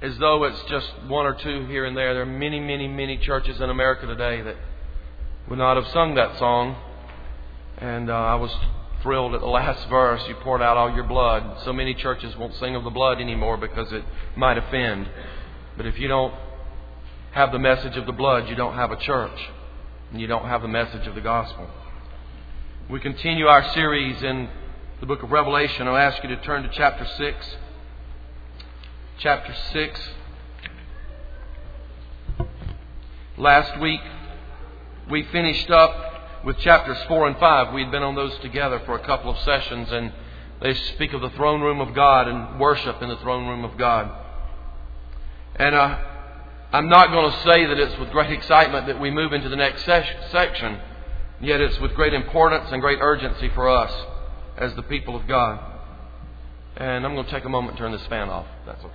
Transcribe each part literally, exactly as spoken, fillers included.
as though it's just one or two here and there. There are many, many, many churches in America today that would not have sung that song. And uh, I was thrilled at the last verse. You poured out all your blood. So many churches won't sing of the blood anymore because it might offend. But if you don't have the message of the blood, you don't have a church. And you don't have the message of the gospel. We continue our series in the book of Revelation. I'll ask you to turn to chapter six. Chapter six. Last week we finished up with chapters four and five. We'd been on those together for a couple of sessions, and they speak of the throne room of God and worship in the throne room of God. And uh, I'm not going to say that it's with great excitement that we move into the next ses- section, yet it's with great importance and great urgency for us as the people of God. And I'm going to take a moment and turn this fan off, if that's okay.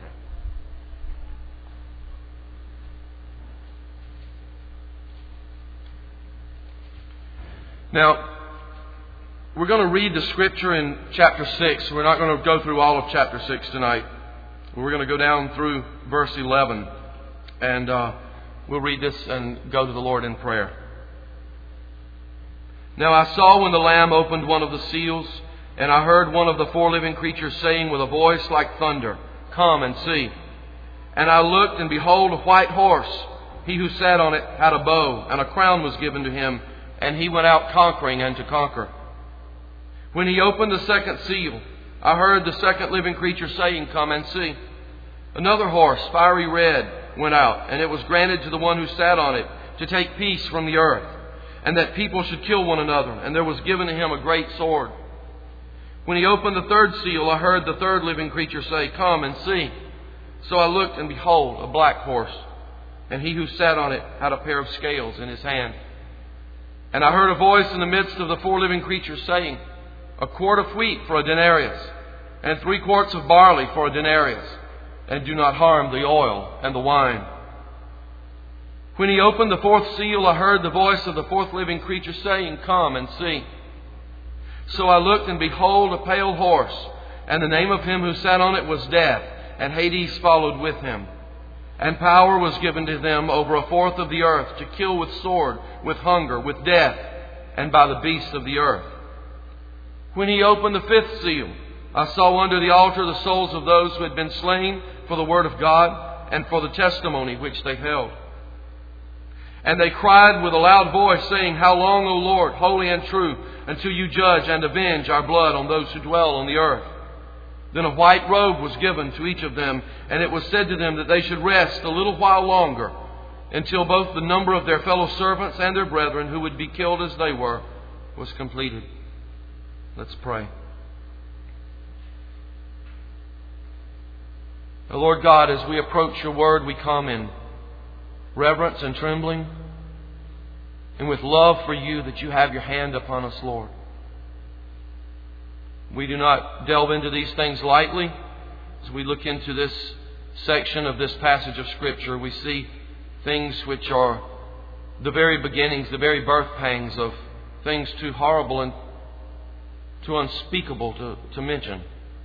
Now, we're going to read the scripture in chapter six. We're not going to go through all of chapter six tonight. We're going to go down through verse eleven. And uh, we'll read this and go to the Lord in prayer. Now I saw when the Lamb opened one of the seals, and I heard one of the four living creatures saying with a voice like thunder, "Come and see." And I looked, and behold, a white horse. He who sat on it had a bow, and a crown was given to him. And he went out conquering and to conquer. When he opened the second seal, I heard the second living creature saying, "Come and see." Another horse, fiery red, went out, and it was granted to the one who sat on it to take peace from the earth, and that people should kill one another. And there was given to him a great sword. When he opened the third seal, I heard the third living creature say, "Come and see." So I looked, and behold, a black horse, and he who sat on it had a pair of scales in his hand. And I heard a voice in the midst of the four living creatures saying, "A quart of wheat for a denarius, and three quarts of barley for a denarius, and do not harm the oil and the wine." When he opened the fourth seal, I heard the voice of the fourth living creature saying, "Come and see." So I looked, and behold, a pale horse, and the name of him who sat on it was Death, and Hades followed with him. And power was given to them over a fourth of the earth to kill with sword, with hunger, with death, and by the beasts of the earth. When he opened the fifth seal, I saw under the altar the souls of those who had been slain for the word of God and for the testimony which they held. And they cried with a loud voice, saying, "How long, O Lord, holy and true, until you judge and avenge our blood on those who dwell on the earth?" Then a white robe was given to each of them, and it was said to them that they should rest a little while longer, until both the number of their fellow servants and their brethren who would be killed as they were was completed. Let's pray. O Lord God, as we approach your word, we come in reverence and trembling, and with love for you that you have your hand upon us, Lord. We do not delve into these things lightly. As we look into this section of this passage of Scripture, we see things which are the very beginnings, the very birth pangs of things too horrible and too unspeakable to, to mention.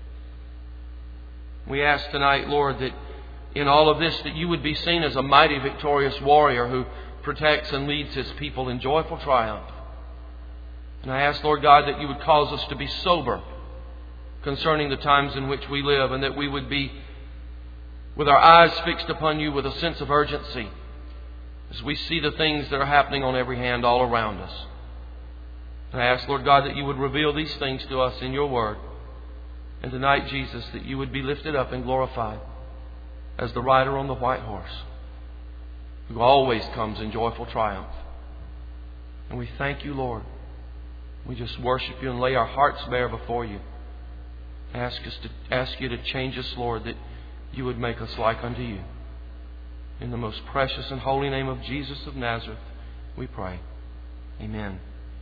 We ask tonight, Lord, that in all of this that you would be seen as a mighty victorious warrior who protects and leads his people in joyful triumph. And I ask, Lord God, that you would cause us to be sober concerning the times in which we live, and that we would be with our eyes fixed upon you with a sense of urgency as we see the things that are happening on every hand all around us. And I ask, Lord God, that you would reveal these things to us in your word. And tonight, Jesus, that you would be lifted up and glorified as the rider on the white horse, who always comes in joyful triumph. And we thank you, Lord. We just worship you and lay our hearts bare before you. Ask us to ask you to change us, Lord, that you would make us like unto you. In the most precious and holy name of Jesus of Nazareth, we pray. Amen.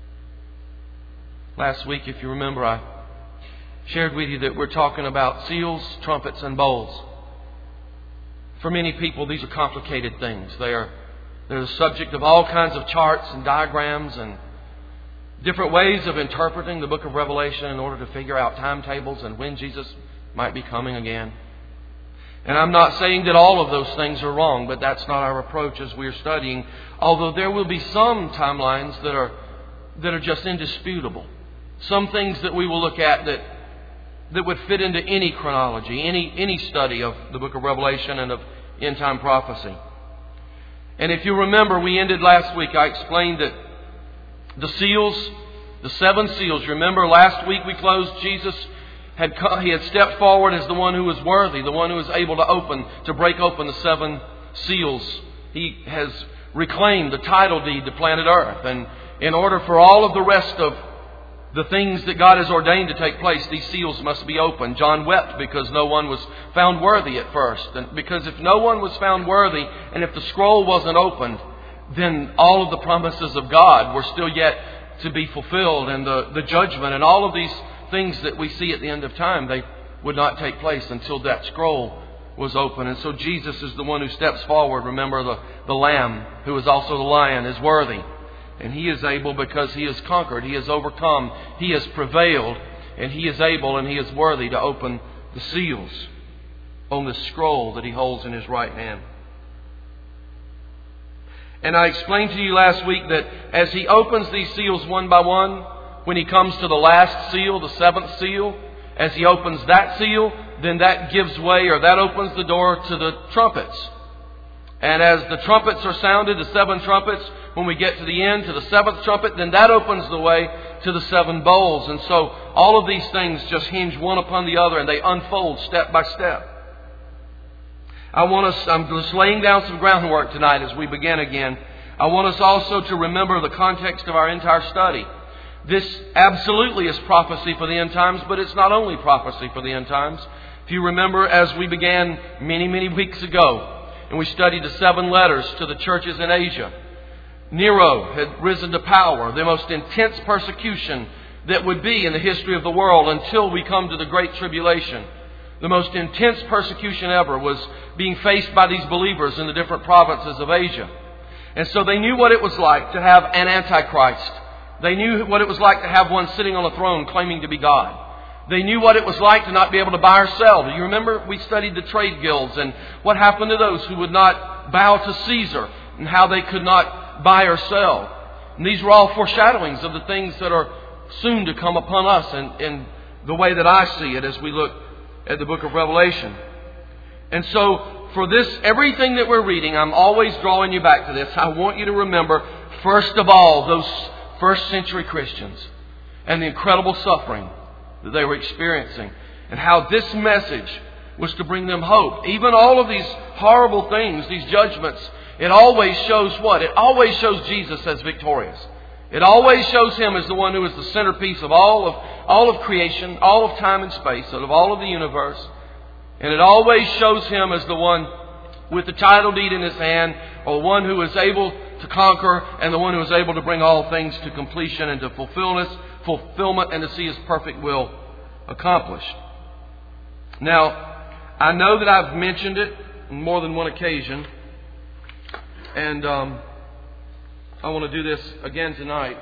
Last week, if you remember, I shared with you that we're talking about seals, trumpets, and bowls. For many people, these are complicated things. They are they're the subject of all kinds of charts and diagrams and different ways of interpreting the book of Revelation in order to figure out timetables and when Jesus might be coming again. And I'm not saying that all of those things are wrong, but that's not our approach as we're studying. Although there will be some timelines that are that are just indisputable. Some things that we will look at that that would fit into any chronology, any any study of the book of Revelation and of end-time prophecy. And if you remember, we ended last week, I explained that the seals, the seven seals, remember last week we closed, Jesus had come, he had stepped forward as the one who was worthy, the one who was able to open, to break open the seven seals. He has reclaimed the title deed to planet Earth. And in order for all of the rest of the things that God has ordained to take place, these seals must be opened. John wept because no one was found worthy at first. And because if no one was found worthy, and if the scroll wasn't opened, then all of the promises of God were still yet to be fulfilled. And the, the judgment and all of these things that we see at the end of time, they would not take place until that scroll was open. And so Jesus is the one who steps forward. Remember, the, the Lamb, who is also the Lion, is worthy. And He is able because He has conquered, He has overcome, He has prevailed, and He is able and He is worthy to open the seals on the scroll that He holds in His right hand. And I explained to you last week that as He opens these seals one by one, when He comes to the last seal, the seventh seal, as He opens that seal, then that gives way, or that opens the door to the trumpets. And as the trumpets are sounded, the seven trumpets, when we get to the end, to the seventh trumpet, then that opens the way to the seven bowls. And so all of these things just hinge one upon the other, and they unfold step by step. I want us, I'm just laying down some groundwork tonight as we begin again. I want us also to remember the context of our entire study. This absolutely is prophecy for the end times, but it's not only prophecy for the end times. If you remember, as we began many, many weeks ago, and we studied the seven letters to the churches in Asia, Nero had risen to power, the most intense persecution that would be in the history of the world until we come to the Great Tribulation. The most intense persecution ever was being faced by these believers in the different provinces of Asia. And so they knew what it was like to have an Antichrist. They knew what it was like to have one sitting on a throne claiming to be God. They knew what it was like to not be able to buy or sell. Do you remember we studied the trade guilds and what happened to those who would not bow to Caesar and how they could not buy or sell? And these were all foreshadowings of the things that are soon to come upon us in, in the way that I see it as we look at the book of Revelation. And so for this, everything that we're reading, I'm always drawing you back to this. I want you to remember, first of all, those first century Christians and the incredible suffering that they were experiencing, and how this message was to bring them hope. Even all of these horrible things, these judgments, it always shows what? It always shows Jesus as victorious. It always shows Him as the one who is the centerpiece of all of all of creation, all of time and space, and of all of the universe. And it always shows Him as the one with the title deed in His hand, or the one who is able to conquer, and the one who is able to bring all things to completion and to fulfillment, fulfillment and to see His perfect will accomplished. Now, I know that I've mentioned it on more than one occasion, and um, I want to do this again tonight.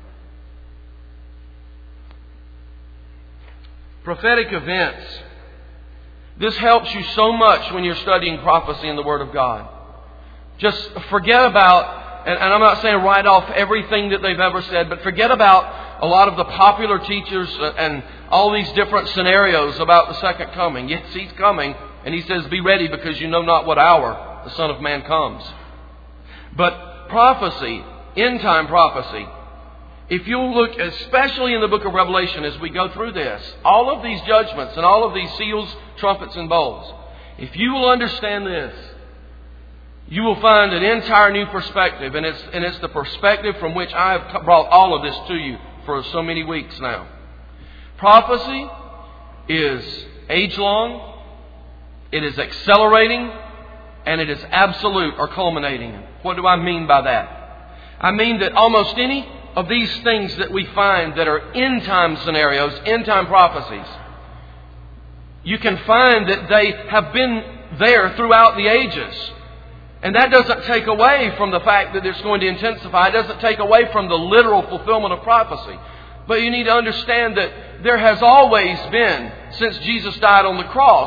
Prophetic events. This helps you so much when you're studying prophecy in the Word of God. Just forget about, and, and I'm not saying write off everything that they've ever said, but forget about a lot of the popular teachers and all these different scenarios about the second coming. Yes, He's coming, and He says, be ready because you know not what hour the Son of Man comes. But prophecy, end-time prophecy, if you'll look, especially in the book of Revelation as we go through this, all of these judgments and all of these seals, trumpets, and bowls, if you will understand this, you will find an entire new perspective. And it's, and it's the perspective from which I have brought all of this to you for so many weeks now. Prophecy is age-long, it is accelerating, and it is absolute or culminating. What do I mean by that? I mean that almost any of these things that we find that are end-time scenarios, end-time prophecies, you can find that they have been there throughout the ages. And that doesn't take away from the fact that it's going to intensify. It doesn't take away from the literal fulfillment of prophecy. But you need to understand that there has always been, since Jesus died on the cross,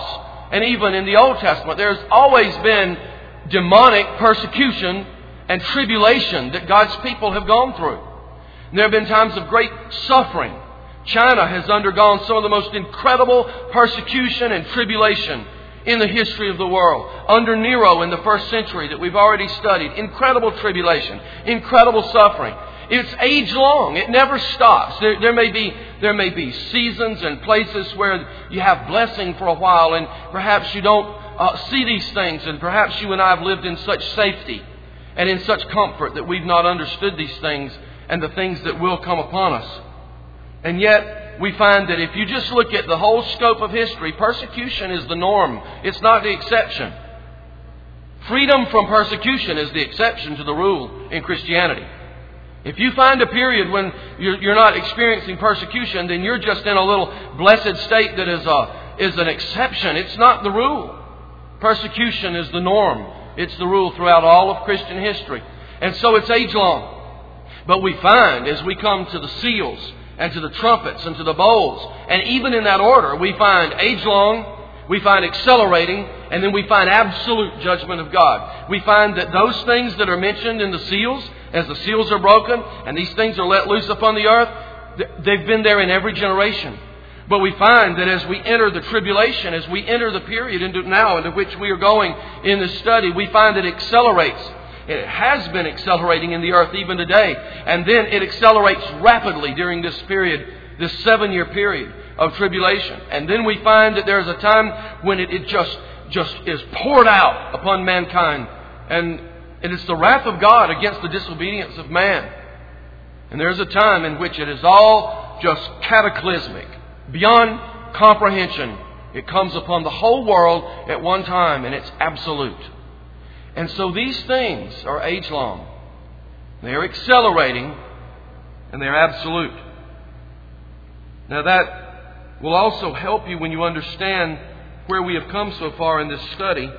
and even in the Old Testament, there's always been demonic persecution and tribulation that God's people have gone through. And there have been times of great suffering. China has undergone some of the most incredible persecution and tribulation in the history of the world. Under Nero in the first century that we've already studied, incredible tribulation, incredible suffering. It's age long. It never stops. There, there may be there may be seasons and places where you have blessing for a while, and perhaps you don't uh, see these things, and perhaps you and I have lived in such safety and in such comfort that we've not understood these things and the things that will come upon us. And yet we find that if you just look at the whole scope of history, persecution is the norm. It's not the exception. Freedom from persecution is the exception to the rule in Christianity. If you find a period when you're not experiencing persecution, then you're just in a little blessed state that is a, is an exception. It's not the rule. Persecution is the norm. It's the rule throughout all of Christian history. And so it's age long. But we find as we come to the seals and to the trumpets and to the bowls, and even in that order, we find age long, we find accelerating, and then we find absolute judgment of God. We find that those things that are mentioned in the seals, as the seals are broken and these things are let loose upon the earth, they've been there in every generation. But we find that as we enter the tribulation, as we enter the period into now into which we are going in this study, we find that it accelerates. It has been accelerating in the earth even today. And then it accelerates rapidly during this period, this seven-year period of tribulation. And then we find that there's a time when it, it just, just is poured out upon mankind. And it is the wrath of God against the disobedience of man. And there's a time in which it is all just cataclysmic, beyond comprehension. It comes upon the whole world at one time, and it's absolute. And so these things are age-long. They're accelerating, and they're absolute. Now that will also help you when you understand where we have come so far in this study.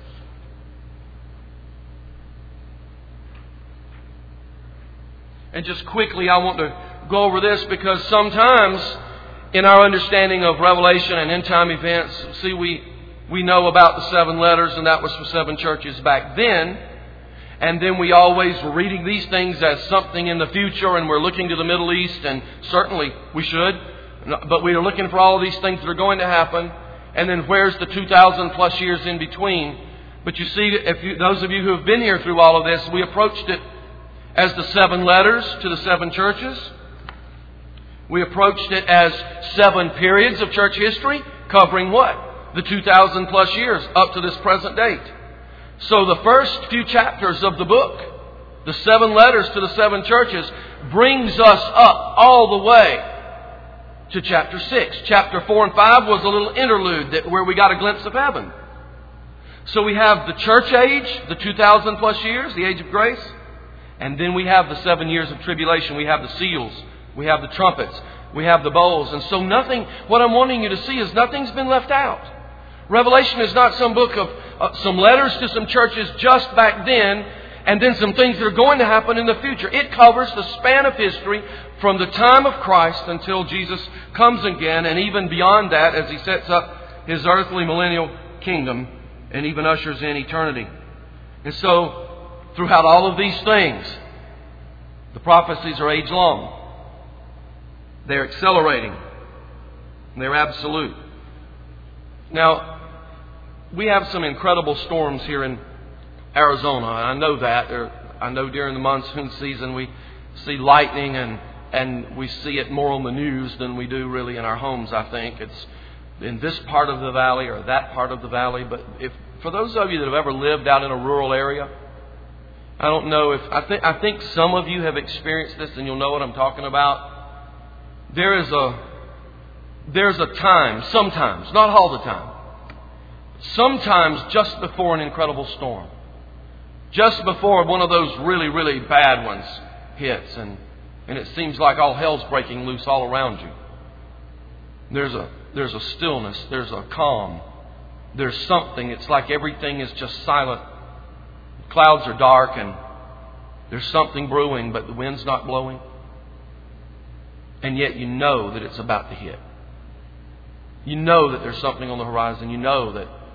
And just quickly, I want to go over this because sometimes in our understanding of Revelation and end-time events, see, we, we know about the seven letters, and that was for seven churches back then. And then we always were reading these things as something in the future, and we're looking to the Middle East, and certainly we should. But we are looking for all of these things that are going to happen. And then where's the two thousand plus years in between? But you see, if you, those of you who have been here through all of this, we approached it as the seven letters to the seven churches. We approached it as seven periods of church history, covering what? The two thousand plus years up to this present date. So the first few chapters of the book, the seven letters to the seven churches, brings us up all the way to chapter six. Chapter four and five was a little interlude that where we got a glimpse of heaven. So we have the church age, the two thousand plus years, the age of grace. And then we have the seven years of tribulation. We have the seals. We have the trumpets. We have the bowls. And so nothing, what I'm wanting you to see is nothing's been left out. Revelation is not some book of uh, some letters to some churches just back then and then some things that are going to happen in the future. It covers the span of history from the time of Christ until Jesus comes again, and even beyond that as He sets up His earthly millennial kingdom and even ushers in eternity. And so throughout all of these things, the prophecies are age long. They're accelerating. They're absolute. Now, we have some incredible storms here in Arizona. I know that. There, I know during the monsoon season we see lightning and, and we see it more on the news than we do really in our homes, I think. It's in this part of the valley or that part of the valley. But if for those of you that have ever lived out in a rural area, I don't know if, I think, I think some of you have experienced this and you'll know what I'm talking about. There is a, there's a time, sometimes, not all the time, sometimes just before an incredible storm, just before one of those really, really bad ones hits and, and it seems like all hell's breaking loose all around you. There's a, there's a stillness, there's a calm, there's something, it's like everything is just silent. Clouds are dark and there's something brewing, but the wind's not blowing. And yet you know that it's about to hit. You know that there's something on the horizon. You know that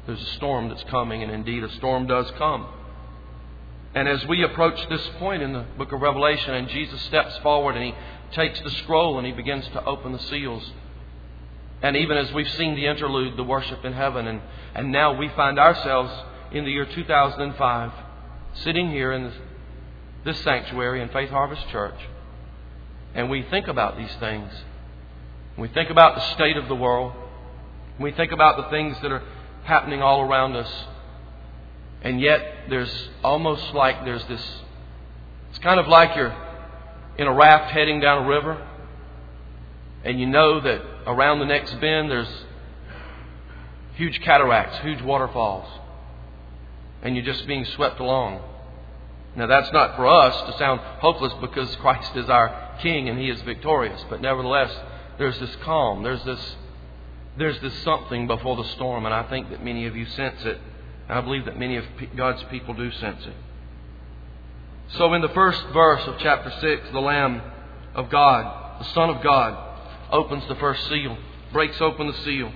There's a storm that's coming, and indeed a storm does come. And as we approach this point in the book of Revelation, and Jesus steps forward and He takes the scroll and He begins to open the seals. And even as we've seen the interlude, the worship in heaven, and, and now we find ourselves in the year two thousand five, sitting here in this, this sanctuary in Faith Harvest Church. And we think about these things. We think about the state of the world. We think about the things that are happening all around us. And yet there's almost like there's this, it's kind of like you're in a raft heading down a river. And you know that around the next bend there's huge cataracts, huge waterfalls. And you're just being swept along. Now that's not for us to sound hopeless, because Christ is our King and He is victorious. But nevertheless, there's this calm. There's this, there's this something before the storm. And I think that many of you sense it. And I believe that many of God's people do sense it. So in the first verse of chapter six, the Lamb of God, the Son of God, opens the first seal, breaks open the seal.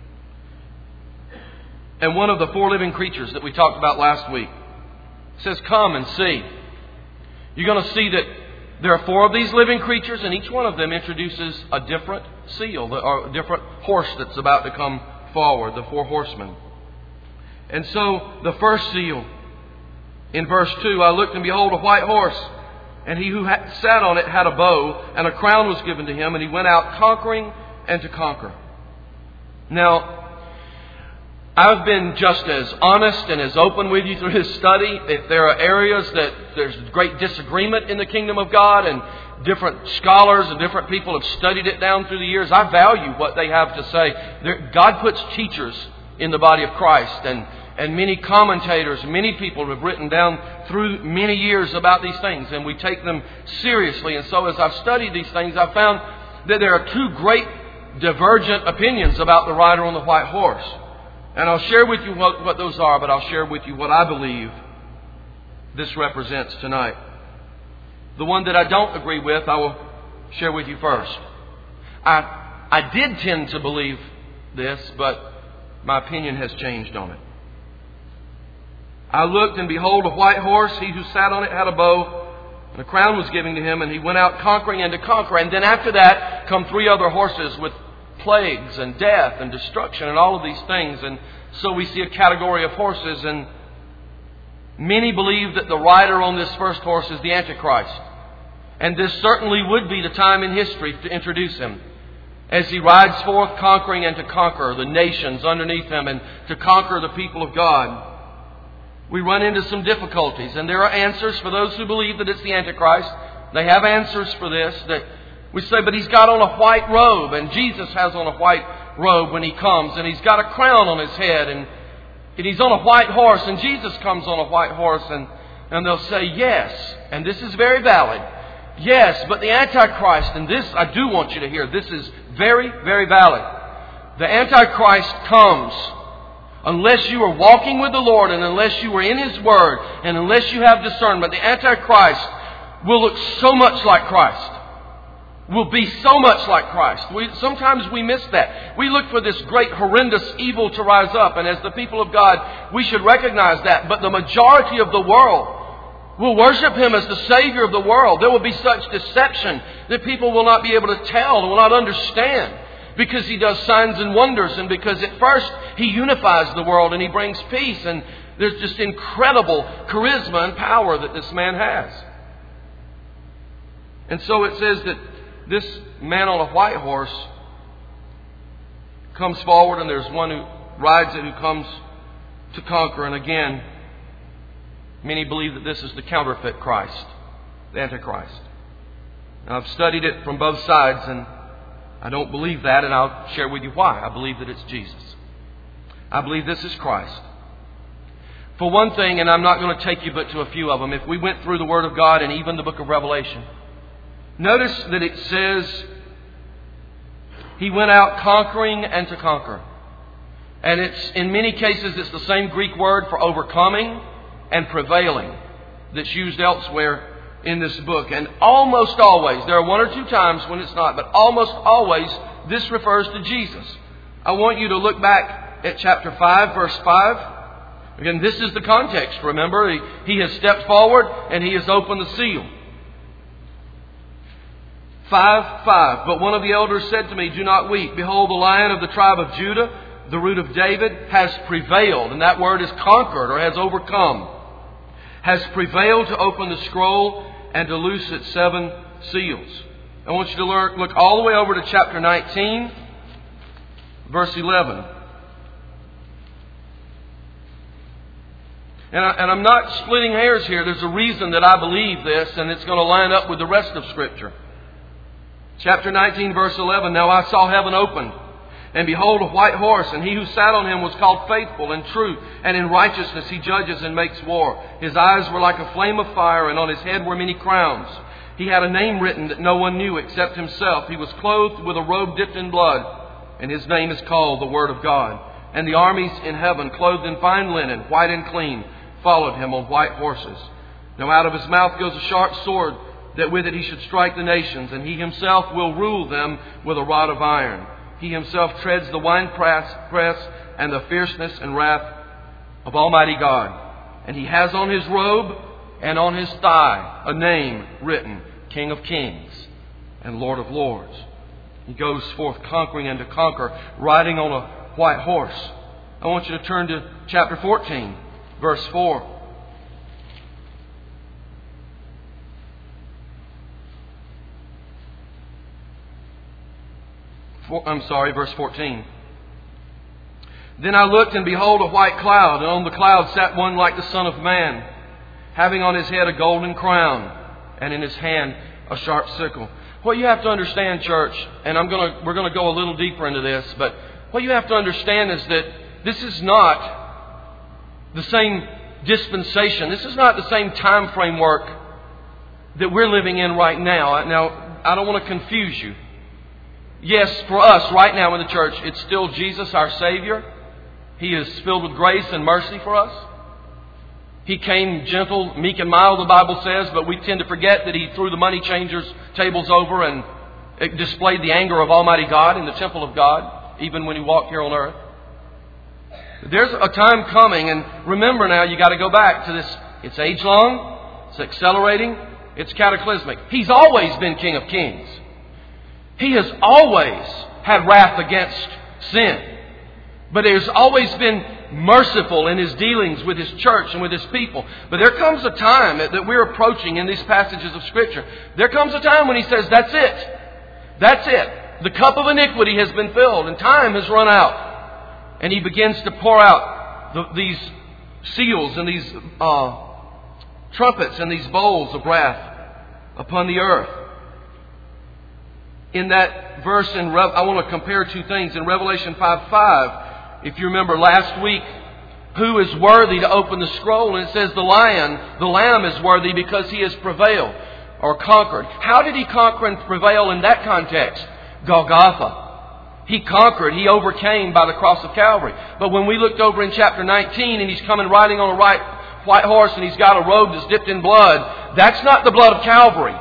And one of the four living creatures that we talked about last week says, "Come and see." You're going to see that there are four of these living creatures, and each one of them introduces a different seal, or a different horse that's about to come forward, the four horsemen. And so the first seal, in verse two, "I looked and behold a white horse, and he who sat on it had a bow, and a crown was given to him, and he went out conquering and to conquer." Now, I've been just as honest and as open with you through this study. If there are areas that there's great disagreement in the kingdom of God, and different scholars and different people have studied it down through the years, I value what they have to say. There, God puts teachers in the body of Christ, and, and many commentators, many people have written down through many years about these things, and we take them seriously. And so as I've studied these things, I've found that there are two great divergent opinions about the rider on the white horse. And I'll share with you what, what those are, but I'll share with you what I believe this represents tonight. The one that I don't agree with, I will share with you first. I, I did tend to believe this, but my opinion has changed on it. "I looked, and behold a white horse. He who sat on it had a bow, and a crown was given to him, and he went out conquering and to conquer." And then after that come three other horses with plagues and death and destruction and all of these things. And so we see a category of horses, and many believe that the rider on this first horse is the Antichrist. And this certainly would be the time in history to introduce him, as he rides forth conquering and to conquer the nations underneath him, and to conquer the people of God. We run into some difficulties, and there are answers for those who believe that it's the Antichrist. They have answers for this, that we say, but he's got on a white robe, and Jesus has on a white robe when he comes, and he's got a crown on his head, and, and he's on a white horse, and Jesus comes on a white horse, and, and they'll say, yes, and this is very valid. Yes, but the Antichrist, and this I do want you to hear, this is very, very valid. The Antichrist comes unless you are walking with the Lord, and unless you are in His Word, and unless you have discernment. The Antichrist will look so much like Christ. Will be so much like Christ. We, sometimes we miss that. We look for this great horrendous evil to rise up, and as the people of God, we should recognize that. But the majority of the world will worship Him as the Savior of the world. There will be such deception that people will not be able to tell, will not understand, because He does signs and wonders, and because at first He unifies the world and He brings peace, and there's just incredible charisma and power that this man has. And so it says that this man on a white horse comes forward, and there's one who rides it who comes to conquer. And again, many believe that this is the counterfeit Christ, the Antichrist. Now, I've studied it from both sides, and I don't believe that, and I'll share with you why. I believe that it's Jesus. I believe this is Christ. For one thing, and I'm not going to take you but to a few of them, if we went through the Word of God and even the book of Revelation, notice that it says He went out conquering and to conquer. And it's in many cases it's the same Greek word for overcoming and prevailing that's used elsewhere in this book. And almost always, there are one or two times when it's not, but almost always this refers to Jesus. I want you to look back at chapter five, verse five. Again, this is the context, remember. He, he has stepped forward and he has opened the seal. five, five. But one of the elders said to me, "Do not weep. Behold, the Lion of the tribe of Judah, the root of David, has prevailed." And that word is conquered or has overcome. Has prevailed to open the scroll and to loose its seven seals. I want you to look, look all the way over to chapter nineteen, verse eleven. And, I, and I'm not splitting hairs here. There's a reason that I believe this, and it's going to line up with the rest of Scripture. Chapter nineteen, verse eleven. "Now I saw heaven opened, and behold, a white horse, and he who sat on him was called Faithful and True, and in righteousness he judges and makes war. His eyes were like a flame of fire, and on his head were many crowns. He had a name written that no one knew except himself. He was clothed with a robe dipped in blood, and his name is called the Word of God. And the armies in heaven, clothed in fine linen, white and clean, followed him on white horses. Now out of his mouth goes a sharp sword, that with it he should strike the nations, and he himself will rule them with a rod of iron. He himself treads the winepress press and the fierceness and wrath of Almighty God. And he has on his robe and on his thigh a name written, King of Kings and Lord of Lords." He goes forth conquering and to conquer, riding on a white horse. I want you to turn to chapter fourteen, verse four. I'm sorry, verse fourteen. "Then I looked, and behold, a white cloud, and on the cloud sat one like the Son of Man, having on his head a golden crown, and in his hand a sharp sickle." What you have to understand, church, and I'm going to, we're going to go a little deeper into this, but what you have to understand is that this is not the same dispensation. This is not the same time framework that we're living in right now. Now, I don't want to confuse you. Yes, for us right now in the church, it's still Jesus, our Savior. He is filled with grace and mercy for us. He came gentle, meek and mild, the Bible says, but we tend to forget that He threw the money changers' tables over and it displayed the anger of Almighty God in the temple of God, even when He walked here on earth. There's a time coming, and remember now, you got to go back to this. It's age long, it's accelerating, it's cataclysmic. He's always been King of Kings. He has always had wrath against sin. But He has always been merciful in His dealings with His church and with His people. But there comes a time that we're approaching in these passages of Scripture. There comes a time when He says, that's it. That's it. The cup of iniquity has been filled and time has run out. And He begins to pour out the, these seals and these uh, trumpets and these bowls of wrath upon the earth. In that verse, in Re- I want to compare two things. In Revelation five five, if you remember last week, who is worthy to open the scroll? And it says the lion, the lamb is worthy because he has prevailed or conquered. How did he conquer and prevail in that context? Golgotha. He conquered, he overcame by the cross of Calvary. But when we looked over in chapter nineteen and he's coming riding on a white, white horse and he's got a robe that's dipped in blood, that's not the blood of Calvary.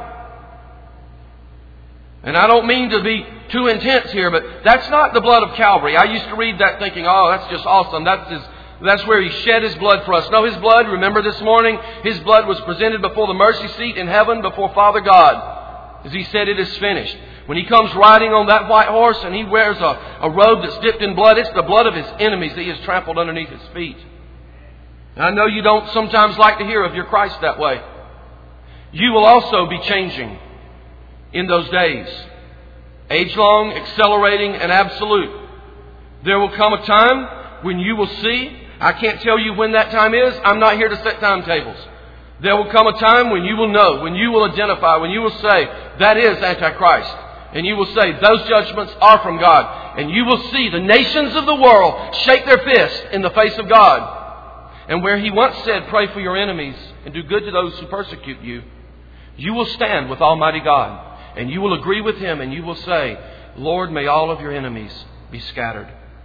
And I don't mean to be too intense here, but that's not the blood of Calvary. I used to read that thinking, oh, that's just awesome. That's his, that's where He shed His blood for us. No, His blood, remember this morning, His blood was presented before the mercy seat in heaven before Father God. As He said, it is finished. When He comes riding on that white horse and He wears a, a robe that's dipped in blood, it's the blood of His enemies that He has trampled underneath His feet. And I know you don't sometimes like to hear of your Christ that way. You will also be changing in those days. Age long, accelerating, and absolute. There will come a time when you will see, I can't tell you when that time is. I'm not here to set timetables. There will come a time when you will know, when you will identify, when you will say, that is Antichrist. And you will say, those judgments are from God. And you will see the nations of the world shake their fists in the face of God. And where He once said, pray for your enemies and do good to those who persecute you, you will stand with Almighty God. And you will agree with Him and you will say, Lord, may all of your enemies be scattered.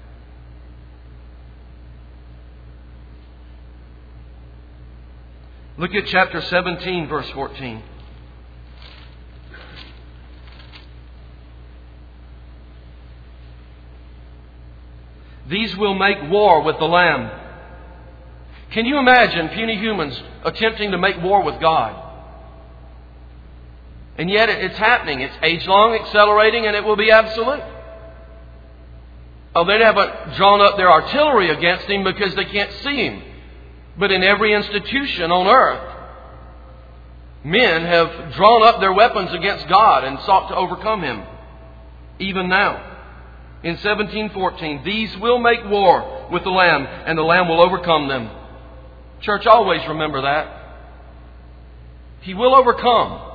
Look at chapter seventeen, verse fourteen. These will make war with the Lamb. Can you imagine puny humans attempting to make war with God? And yet it's happening. It's age-long, accelerating, and it will be absolute. Oh, they haven't drawn up their artillery against Him because they can't see Him. But in every institution on earth, men have drawn up their weapons against God and sought to overcome Him. Even now. In seventeen fourteen, these will make war with the Lamb, and the Lamb will overcome them. Church, always remember that. He will overcome.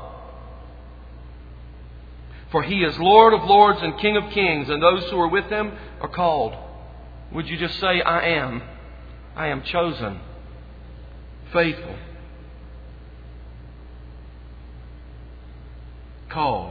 For He is Lord of lords and King of kings, and those who are with Him are called. Would you just say, I am. I am chosen. Faithful. Called.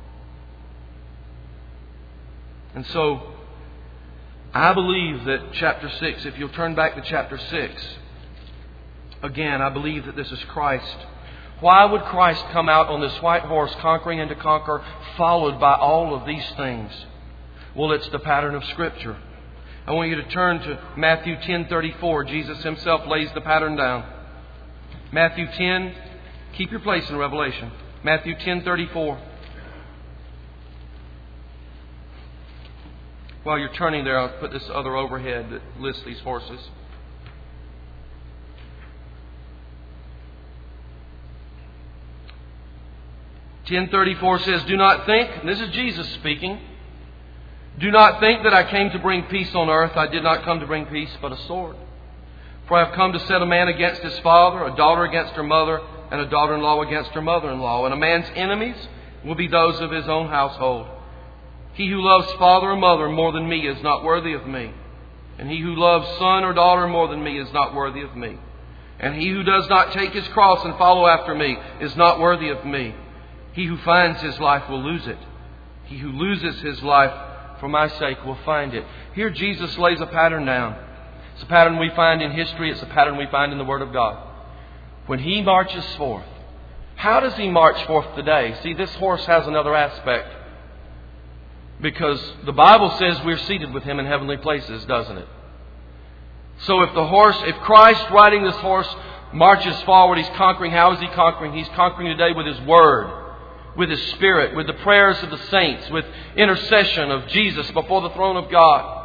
And so, I believe that chapter six, if you'll turn back to chapter six, again, I believe that this is Christ. Why would Christ come out on this white horse, conquering and to conquer, followed by all of these things? Well, it's the pattern of Scripture. I want you to turn to Matthew ten thirty-four. Jesus Himself lays the pattern down. Matthew ten, keep your place in Revelation. Matthew ten thirty-four. While you're turning there, I'll put this other overhead that lists these horses. ten thirty-four says, do not think, and this is Jesus speaking, do not think that I came to bring peace on earth. I did not come to bring peace, but a sword. For I have come to set a man against his father, a daughter against her mother, and a daughter-in-law against her mother-in-law. And a man's enemies will be those of his own household. He who loves father or mother more than me is not worthy of me. And he who loves son or daughter more than me is not worthy of me. And he who does not take his cross and follow after me is not worthy of me. He who finds his life will lose it. He who loses his life for my sake will find it. Here Jesus lays a pattern down. It's a pattern we find in history. It's a pattern we find in the Word of God. When He marches forth, how does He march forth today? See, this horse has another aspect. Because the Bible says we're seated with Him in heavenly places, doesn't it? So if the horse, if Christ riding this horse marches forward, He's conquering. How is He conquering? He's conquering today with His Word, with His Spirit, with the prayers of the saints, with intercession of Jesus before the throne of God.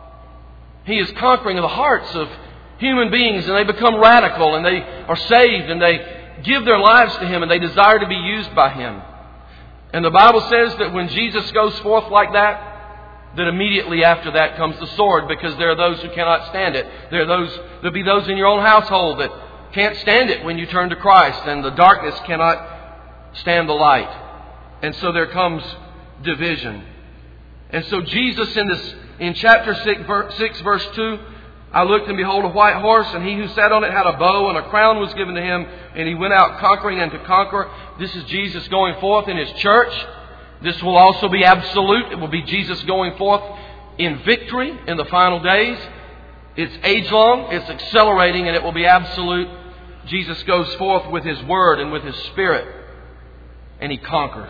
He is conquering the hearts of human beings, and they become radical, and they are saved, and they give their lives to Him, and they desire to be used by Him. And the Bible says that when Jesus goes forth like that, that immediately after that comes the sword, because there are those who cannot stand it. There are those, there'll be those in your own household that can't stand it when you turn to Christ, and the darkness cannot stand the light. And so there comes division. And so Jesus in this in chapter six, verse two, I looked and behold a white horse, and he who sat on it had a bow, and a crown was given to him, and he went out conquering and to conquer. This is Jesus going forth in His church. This will also be absolute. It will be Jesus going forth in victory in the final days. It's age-long, it's accelerating, and it will be absolute. Jesus goes forth with His Word and with His Spirit, and He conquers.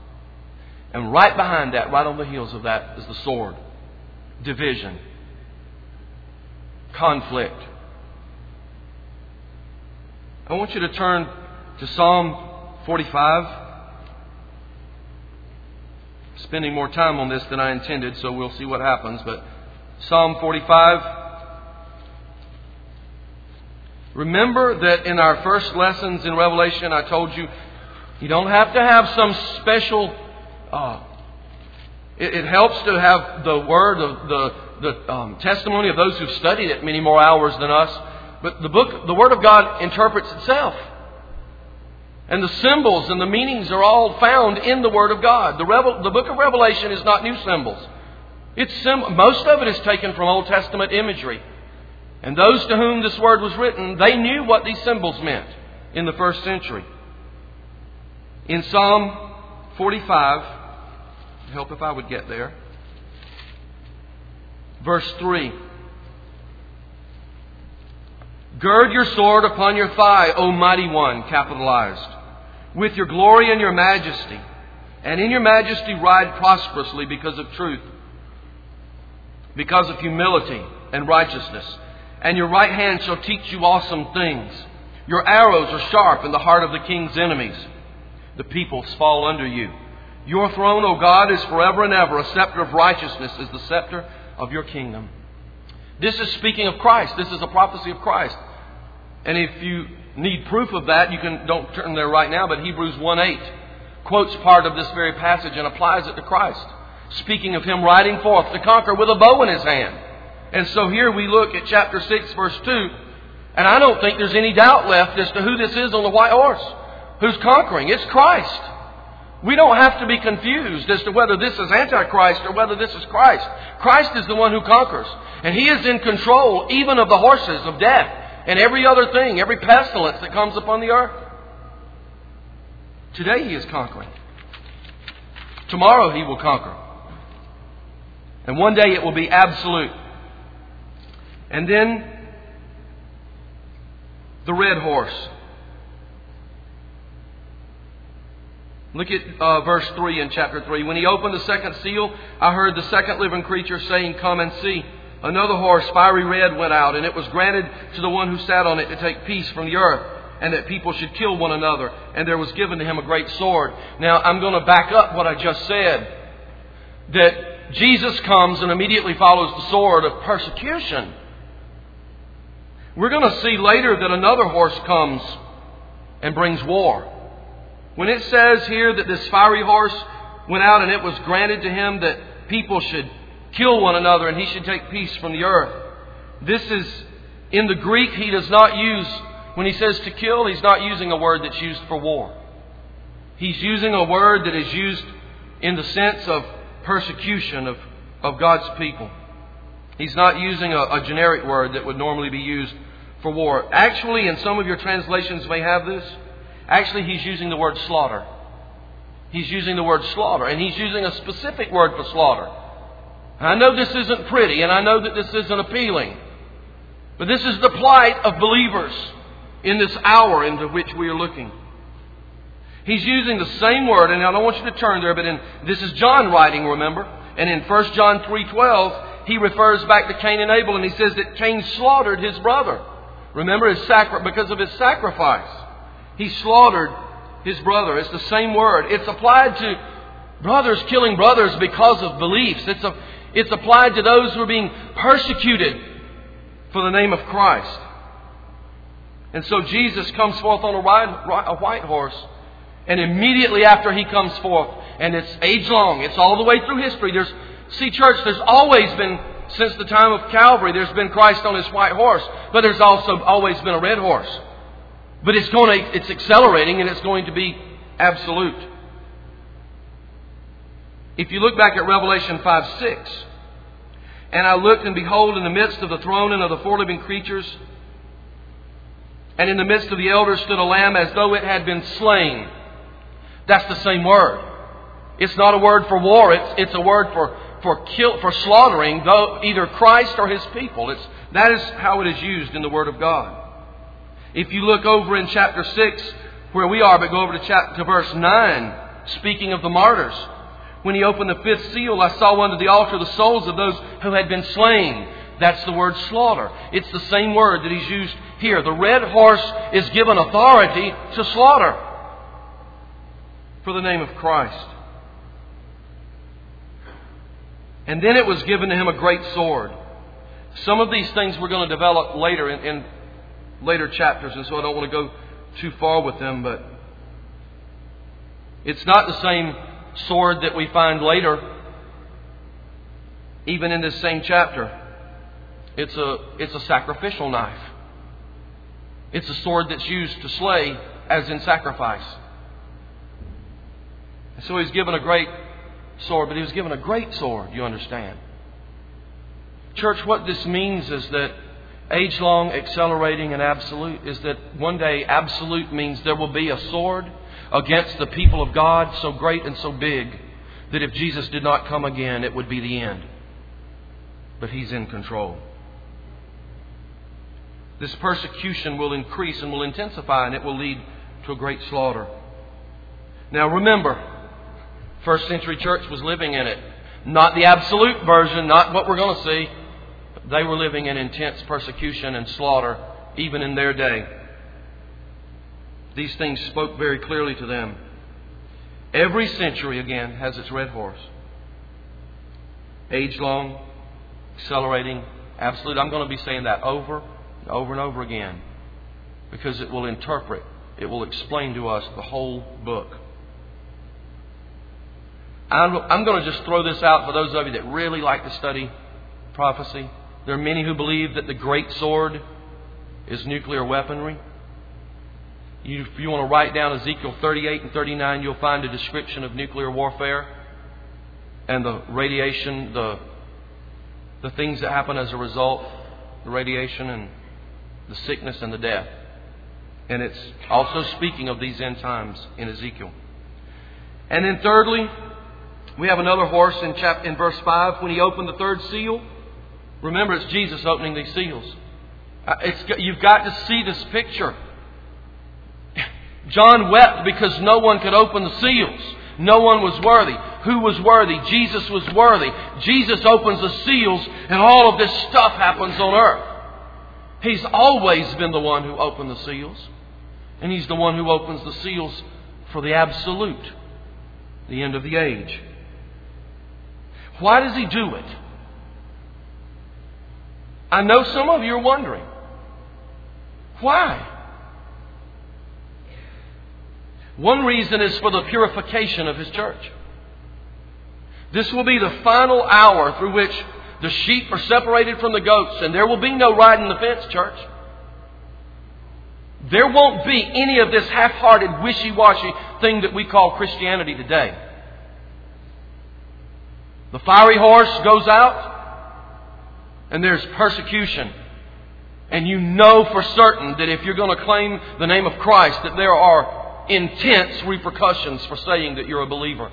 And right behind that, right on the heels of that, is the sword. Division. Conflict. I want you to turn to Psalm forty-five. Spending more time on this than I intended, so we'll see what happens. But Psalm forty-five. Remember that in our first lessons in Revelation, I told you, you don't have to have some special... Uh, it, it helps to have the word of the, the um, testimony of those who've studied it many more hours than us. But the book, the Word of God interprets itself. And the symbols and the meanings are all found in the Word of God. The, Revel, the book of Revelation is not new symbols. It's sim- most of it is taken from Old Testament imagery. And those to whom this Word was written, they knew what these symbols meant in the first century. In Psalm forty-five, help if I would get there. Verse three. Gird your sword upon your thigh, O mighty one, capitalized, with your glory and your majesty. And in your majesty ride prosperously because of truth. because of humility and righteousness. And your right hand shall teach you awesome things. Your arrows are sharp in the heart of the king's enemies. The peoples fall under you. Your throne, O God, is forever and ever. A scepter of righteousness is the scepter of your kingdom. This is speaking of Christ. This is a prophecy of Christ. And if you need proof of that, you can, don't turn there right now, but Hebrews one eight quotes part of this very passage and applies it to Christ, speaking of Him riding forth to conquer with a bow in His hand. And so here we look at chapter six, verse two, and I don't think there's any doubt left as to who this is on the white horse who's conquering. It's Christ. We don't have to be confused as to whether this is Antichrist or whether this is Christ. Christ is the one who conquers. And He is in control even of the horses of death and every other thing, every pestilence that comes upon the earth. Today He is conquering. Tomorrow He will conquer. And one day it will be absolute. And then the red horse. Look at uh, verse three in chapter three. When He opened the second seal, I heard the second living creature saying, "Come and see." Another horse, fiery red, went out, and it was granted to the one who sat on it to take peace from the earth, and that people should kill one another. And there was given to him a great sword. Now, I'm going to back up what I just said. That Jesus comes and immediately follows the sword of persecution. We're going to see later that another horse comes and brings war. When it says here that this fiery horse went out and it was granted to him that people should kill one another and he should take peace from the earth. This is, in the Greek, he does not use, when he says to kill, he's not using a word that's used for war. He's using a word that is used in the sense of persecution of, of God's people. He's not using a, a generic word that would normally be used for war. Actually, in some of your translations may have this. Actually, he's using the word slaughter. He's using the word slaughter, and he's using a specific word for slaughter. I know this isn't pretty, and I know that this isn't appealing. But this is the plight of believers in this hour into which we are looking. He's using the same word, and I don't want you to turn there, but in, this is John writing, remember? And in First John three twelve, he refers back to Cain and Abel, and he says that Cain slaughtered his brother. Remember, his sacri- because of his sacrifice. He slaughtered his brother. It's the same word. It's applied to brothers killing brothers because of beliefs. It's a, it's applied to those who are being persecuted for the name of Christ. And so Jesus comes forth on a, ride, a white horse. And immediately after He comes forth, and it's age long, it's all the way through history. There's, see, church, there's always been, since the time of Calvary, there's been Christ on His white horse. But there's also always been a red horse. But it's going to, it's accelerating, and it's going to be absolute. If you look back at Revelation five six, and I looked, and behold, in the midst of the throne and of the four living creatures, and in the midst of the elders stood a lamb as though it had been slain. That's the same word. It's not a word for war. It's, it's a word for, for kill, for slaughtering though, either Christ or His people. It's, that is how it is used in the Word of God. If you look over in chapter six, where we are, but go over to, chapter, to verse nine, speaking of the martyrs. When He opened the fifth seal, I saw under the altar the souls of those who had been slain. That's the word slaughter. It's the same word that He's used here. The red horse is given authority to slaughter for the name of Christ. And then it was given to Him a great sword. Some of these things we're going to develop later in, in later chapters, and so I don't want to go too far with them, but it's not the same sword that we find later, even in this same chapter. It's a, it's a sacrificial knife. It's a sword that's used to slay, as in sacrifice. And so He's given a great sword, but He was given a great sword, you understand. Church, what this means is that age-long, accelerating, and absolute is that one day absolute means there will be a sword against the people of God so great and so big that if Jesus did not come again, it would be the end. But He's in control. This persecution will increase and will intensify, and it will lead to a great slaughter. Now remember, first century church was living in it. Not the absolute version, not what we're going to see. They were living in intense persecution and slaughter, even in their day. These things spoke very clearly to them. Every century, again, has its red horse. Age-long, accelerating, absolute. I'm going to be saying that over and over and over again, because it will interpret, it will explain to us the whole book. I'm, I'm going to just throw this out for those of you that really like to study prophecy. There are many who believe that the great sword is nuclear weaponry. You, if you want to write down Ezekiel thirty-eight and thirty-nine, you'll find a description of nuclear warfare and the radiation, the, the things that happen as a result, the radiation and the sickness and the death. And it's also speaking of these end times in Ezekiel. And then thirdly, we have another horse in, chapter, in verse five. When he opened the third seal, remember it's Jesus opening these seals. It's, you've got to see this picture. John wept because no one could open the seals. No one was worthy. Who was worthy? Jesus was worthy. Jesus opens the seals and all of this stuff happens on earth. He's always been the one who opened the seals. And He's the one who opens the seals for the absolute, the end of the age. Why does He do it? I know some of you are wondering. Why? One reason is for the purification of His church. This will be the final hour through which the sheep are separated from the goats, and there will be no riding the fence, church. There won't be any of this half-hearted, wishy-washy thing that we call Christianity today. The fiery horse goes out, and there's persecution. And you know for certain that if you're going to claim the name of Christ, that there are intense repercussions for saying that you're a believer.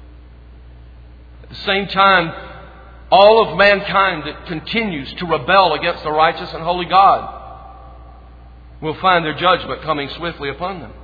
At the same time, all of mankind that continues to rebel against the righteous and holy God will find their judgment coming swiftly upon them.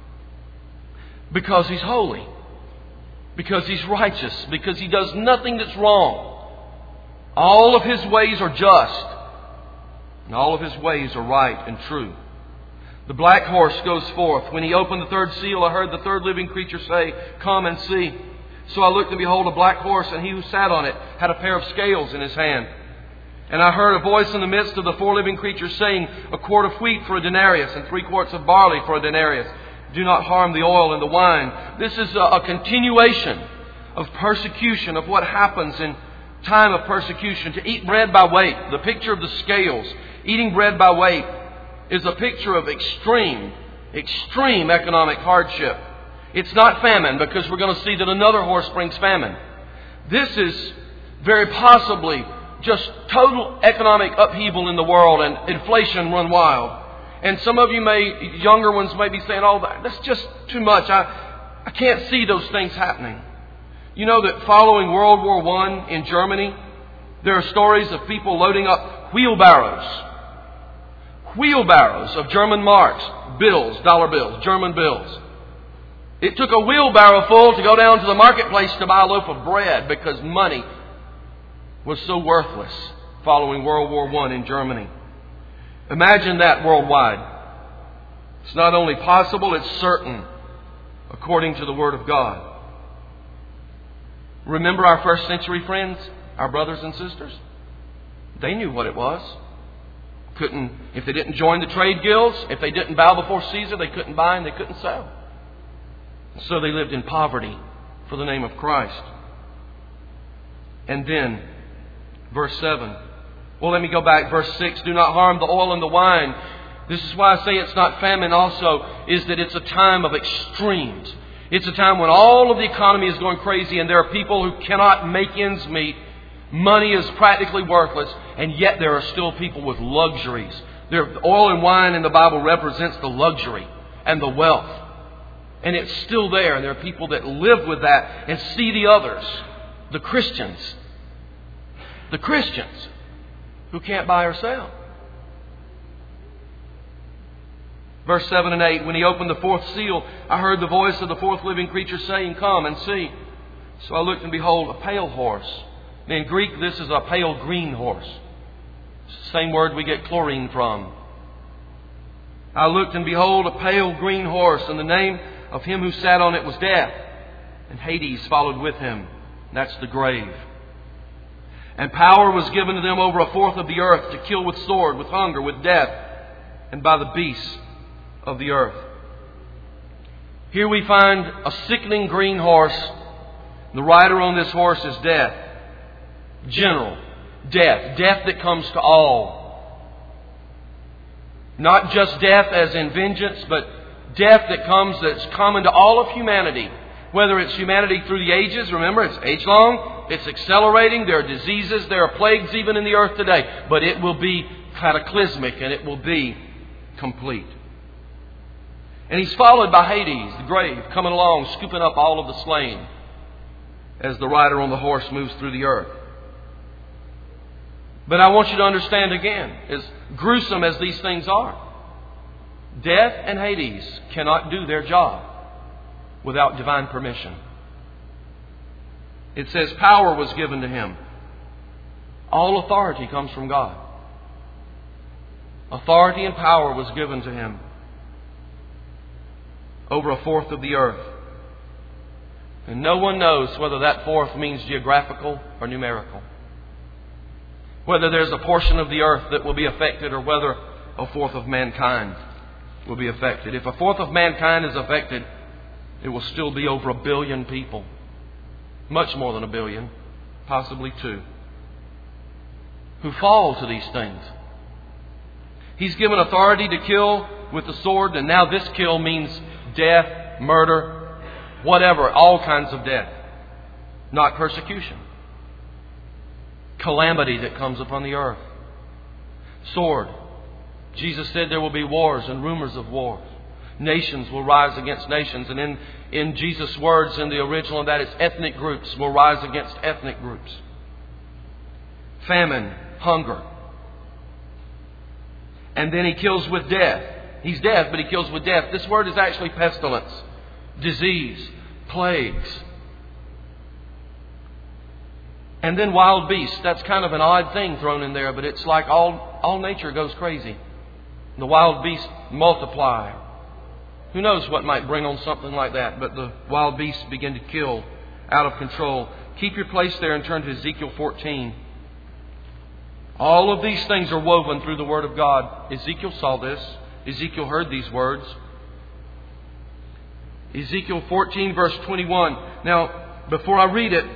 Because He's holy. Because He's righteous. Because He does nothing that's wrong. All of His ways are just. And all of His ways are right and true. The black horse goes forth. When He opened the third seal, I heard the third living creature say, "Come and see." So I looked, and behold, a black horse, and He who sat on it had a pair of scales in his hand. And I heard a voice in the midst of the four living creatures saying, "A quart of wheat for a denarius, and three quarts of barley for a denarius. Do not harm the oil and the wine." This is a, a continuation of persecution, of what happens in time of persecution. To eat bread by weight, the picture of the scales, eating bread by weight, is a picture of extreme, extreme economic hardship. It's not famine, because we're going to see that another horse brings famine. This is very possibly just total economic upheaval in the world and inflation run wild. And some of you may, younger ones may be saying, "Oh, that's just too much. I, I can't see those things happening." You know that following World War One in Germany, there are stories of people loading up wheelbarrows. Wheelbarrows of German marks, bills, dollar bills, German bills. It took a wheelbarrow full to go down to the marketplace to buy a loaf of bread because money was so worthless following World War One in Germany. Imagine that worldwide. It's not only possible, it's certain, according to the Word of God. Remember our first century friends, our brothers and sisters? They knew what it was. Couldn't, if they didn't join the trade guilds, if they didn't bow before Caesar, they couldn't buy and they couldn't sell. So they lived in poverty for the name of Christ. And then, verse seven. Well, let me go back. Verse six. Do not harm the oil and the wine. This is why I say it's not famine also, is that it's a time of extremes. It's a time when all of the economy is going crazy and there are people who cannot make ends meet. Money is practically worthless, and yet there are still people with luxuries. There, oil and wine in the Bible represents the luxury and the wealth. And it's still there, and there are people that live with that and see the others, the Christians, the Christians who can't buy or sell. Verse seven and eight, when He opened the fourth seal, I heard the voice of the fourth living creature saying, "Come and see." So I looked, and behold, a pale horse. In Greek, this is a pale green horse. It's the same word we get chlorine from. I looked, and behold, a pale green horse, and the name of him who sat on it was Death, and Hades followed with him. That's the grave. And power was given to them over a fourth of the earth to kill with sword, with hunger, with death, and by the beasts of the earth. Here we find a sickening green horse. The rider on this horse is Death. General. Death. Death that comes to all. Not just death as in vengeance, but death that comes, that's common to all of humanity. Whether it's humanity through the ages, remember, it's age-long, it's accelerating, there are diseases, there are plagues even in the earth today. But it will be cataclysmic and it will be complete. And he's followed by Hades, the grave, coming along, scooping up all of the slain as the rider on the horse moves through the earth. But I want you to understand again, as gruesome as these things are, death and Hades cannot do their job without divine permission. It says power was given to him. All authority comes from God. Authority and power was given to him over a fourth of the earth. And no one knows whether that fourth means geographical or numerical. Whether there's a portion of the earth that will be affected or whether a fourth of mankind will be affected. If a fourth of mankind is affected, it will still be over a billion people. Much more than a billion, possibly two, who fall to these things. He's given authority to kill with the sword, and now this kill means death, murder, whatever, all kinds of death. Not persecution. Calamity that comes upon the earth. Sword. Jesus said there will be wars and rumors of wars. Nations will rise against nations. And in, in Jesus' words in the original, that is ethnic groups will rise against ethnic groups. Famine, hunger. And then he kills with death. He's death, but he kills with death. This word is actually pestilence, disease, plagues. And then wild beasts. That's kind of an odd thing thrown in there, but it's like all, all nature goes crazy. The wild beasts multiply. Who knows what might bring on something like that, but the wild beasts begin to kill out of control. Keep your place there and turn to Ezekiel fourteen. All of these things are woven through the Word of God. Ezekiel saw this. Ezekiel heard these words. Ezekiel fourteen verse twenty-one. Now, before I read it,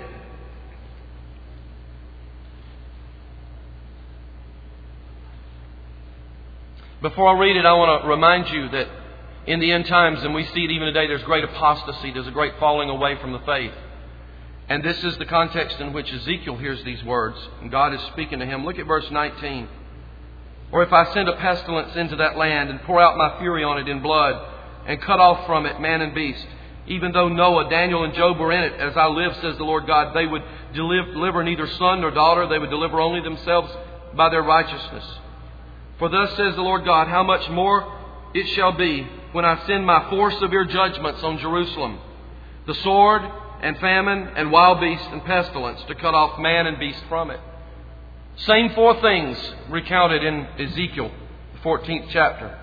before I read it, I want to remind you that in the end times, and we see it even today, there's great apostasy. There's a great falling away from the faith. And this is the context in which Ezekiel hears these words. And God is speaking to him. Look at verse nineteen. Or if I send a pestilence into that land and pour out my fury on it in blood and cut off from it man and beast, even though Noah, Daniel, and Job were in it, as I live, says the Lord God, they would deliver neither son nor daughter. They would deliver only themselves by their righteousness. For thus says the Lord God, how much more it shall be when I send my four severe judgments on Jerusalem, the sword and famine and wild beast and pestilence, to cut off man and beast from it. Same four things recounted in Ezekiel, the fourteenth chapter.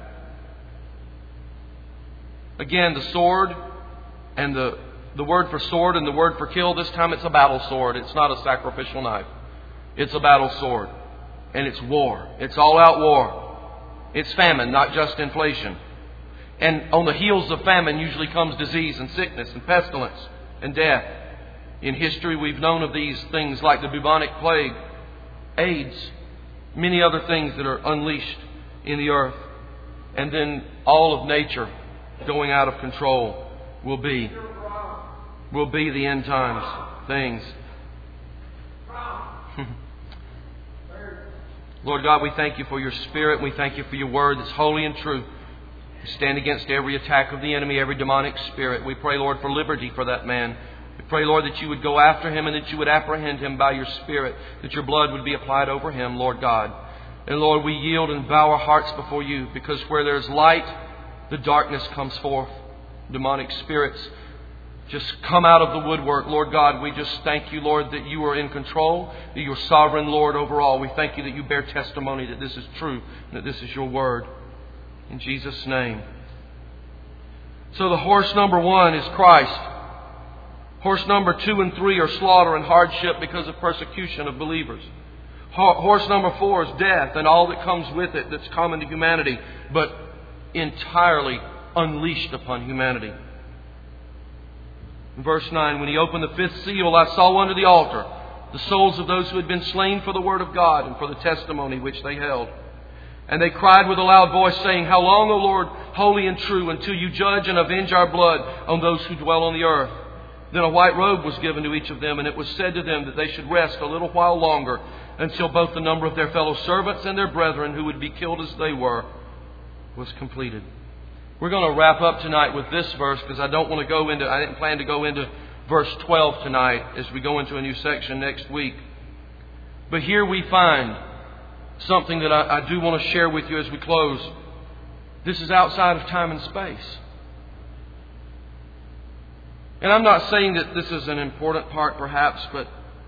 Again, the sword and the, the word for sword and the word for kill. This time it's a battle sword. It's not a sacrificial knife. It's a battle sword. And it's war. It's all-out war. It's famine, not just inflation. And on the heels of famine usually comes disease and sickness and pestilence and death. In history, we've known of these things like the bubonic plague, AIDS, many other things that are unleashed in the earth. And then all of nature going out of control will be, will be the end times things. Lord God, we thank you for your Spirit. We thank you for your word that's holy and true. We stand against every attack of the enemy, every demonic spirit. We pray, Lord, for liberty for that man. We pray, Lord, that you would go after him and that you would apprehend him by your Spirit, that your blood would be applied over him, Lord God. And Lord, we yield and bow our hearts before you, because where there's light, the darkness comes forth. Demonic spirits just come out of the woodwork. Lord God, we just thank you, Lord, that you are in control, that you're sovereign Lord over all. We thank you that you bear testimony that this is true, that this is your word. In Jesus' name. So the horse number one is Christ. Horse number two and three are slaughter and hardship because of persecution of believers. Horse number four is death and all that comes with it that's common to humanity, but entirely unleashed upon humanity. In verse nine, when he opened the fifth seal, I saw under the altar the souls of those who had been slain for the word of God and for the testimony which they held. And they cried with a loud voice, saying, How long, O Lord, holy and true, until you judge and avenge our blood on those who dwell on the earth? Then a white robe was given to each of them, and it was said to them that they should rest a little while longer, until both the number of their fellow servants and their brethren who would be killed as they were was completed. We're going to wrap up tonight with this verse because I don't want to go into, I didn't plan to go into verse twelve tonight as we go into a new section next week. But here we find something that I, I do want to share with you as we close. This is outside of time and space. And I'm not saying that this is an important part perhaps, but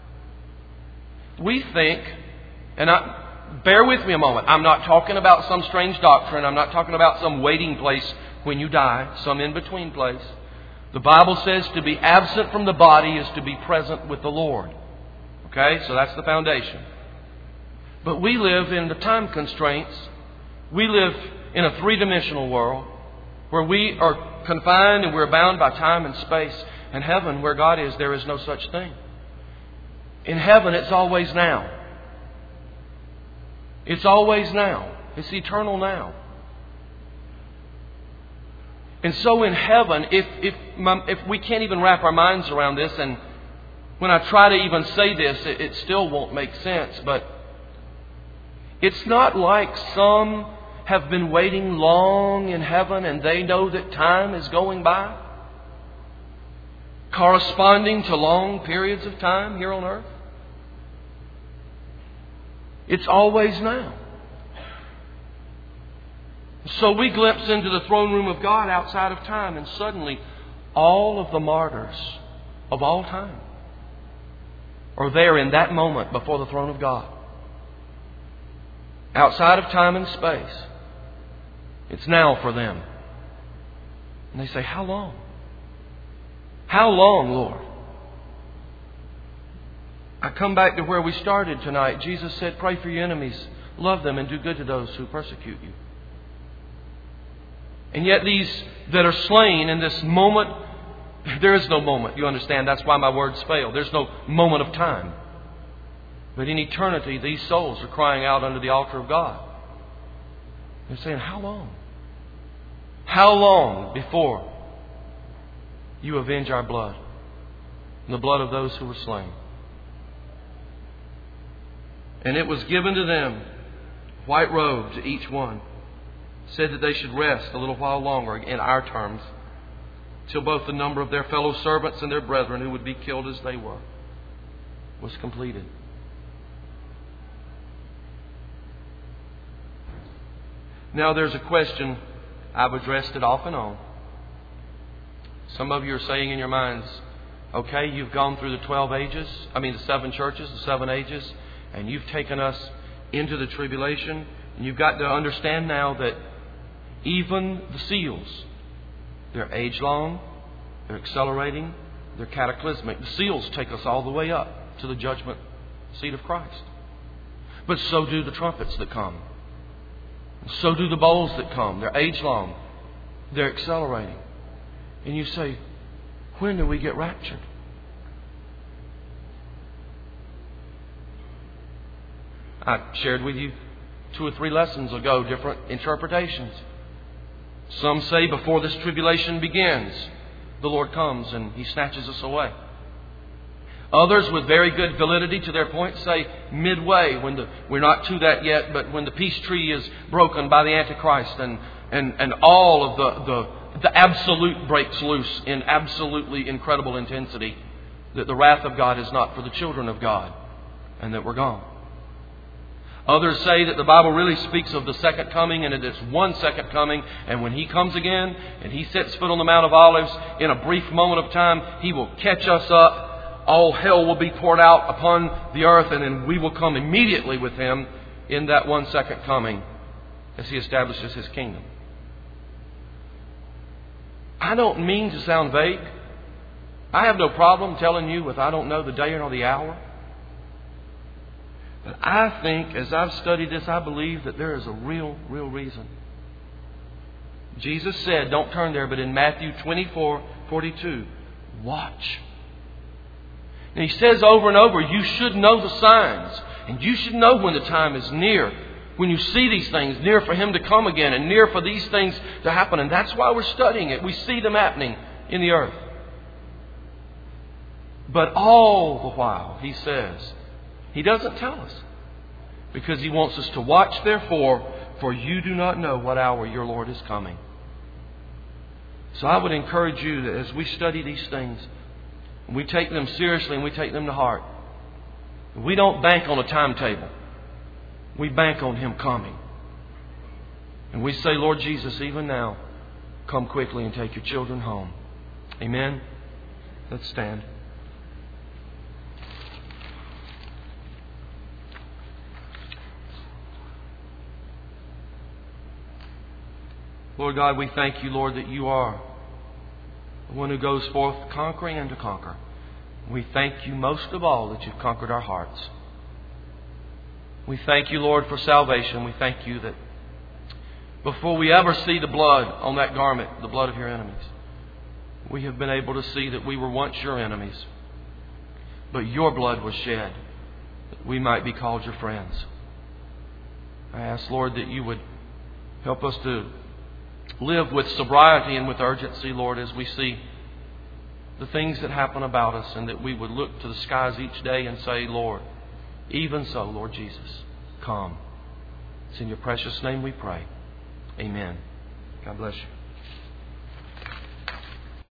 we think, and I, bear with me a moment, I'm not talking about some strange doctrine. I'm not talking about some waiting place when you die, some in-between place. The Bible says to be absent from the body is to be present with the Lord. Okay, so that's the foundation. But we live in the time constraints. We live in a three-dimensional world where we are confined and we're bound by time and space. And heaven, where God is, there is no such thing. In heaven, it's always now. It's always now. It's eternal now. And so in heaven, if if if we can't even wrap our minds around this, and when I try to even say this, it, it still won't make sense, but it's not like some have been waiting long in heaven and they know that time is going by, corresponding to long periods of time here on earth. It's always now. So we glimpse into the throne room of God outside of time, and suddenly all of the martyrs of all time are there in that moment before the throne of God. Outside of time and space. It's now for them. And they say, how long? How long, Lord? I come back to where we started tonight. Jesus said, pray for your enemies, love them, and do good to those who persecute you. And yet these that are slain in this moment, there is no moment. You understand? That's why my words fail. There's no moment of time. But in eternity, these souls are crying out under the altar of God. They're saying, how long? How long before you avenge our blood and the blood of those who were slain? And it was given to them, white robe to each one. Said that they should rest a little while longer, in our terms, till both the number of their fellow servants and their brethren who would be killed as they were was completed. Now there's a question, I've addressed it off and on. Some of you are saying in your minds, okay, you've gone through the twelve ages, I mean the seven churches, the seven ages, and you've taken us into the tribulation, and you've got to understand now that even the seals, they're age-long, they're accelerating, they're cataclysmic. The seals take us all the way up to the judgment seat of Christ. But so do the trumpets that come. So do the bowls that come. They're age-long. They're accelerating. And you say, when do we get raptured? I shared with you two or three lessons ago different interpretations. Some say before this tribulation begins, the Lord comes and He snatches us away. Others with very good validity to their point say midway, when the, we're not to that yet, but when the peace tree is broken by the Antichrist and, and, and all of the, the, the absolute breaks loose in absolutely incredible intensity, that the wrath of God is not for the children of God and that we're gone. Others say that the Bible really speaks of the second coming and it is one second coming. And when He comes again and He sets foot on the Mount of Olives, in a brief moment of time, He will catch us up. All hell will be poured out upon the earth, and then we will come immediately with Him in that one second coming as He establishes His kingdom. I don't mean to sound vague. I have no problem telling you with I don't know the day nor the hour. But I think, as I've studied this, I believe that there is a real, real reason. Jesus said, don't turn there, but in Matthew twenty-four forty-two, watch. And He says over and over, you should know the signs. And you should know when the time is near. When you see these things, near for Him to come again and near for these things to happen. And that's why we're studying it. We see them happening in the earth. But all the while, He says, He doesn't tell us. Because He wants us to watch, therefore, for you do not know what hour your Lord is coming. So I would encourage you that as we study these things, we take them seriously and we take them to heart. We don't bank on a timetable. We bank on Him coming. And we say, Lord Jesus, even now, come quickly and take your children home. Amen. Let's stand. Lord God, we thank You, Lord, that You are the one who goes forth conquering and to conquer. We thank You most of all that You've conquered our hearts. We thank You, Lord, for salvation. We thank You that before we ever see the blood on that garment, the blood of Your enemies, we have been able to see that we were once Your enemies. But Your blood was shed that we might be called Your friends. I ask, Lord, that You would help us to live with sobriety and with urgency, Lord, as we see the things that happen about us, and that we would look to the skies each day and say, Lord, even so, Lord Jesus, come. It's in Your precious name we pray. Amen. God bless you.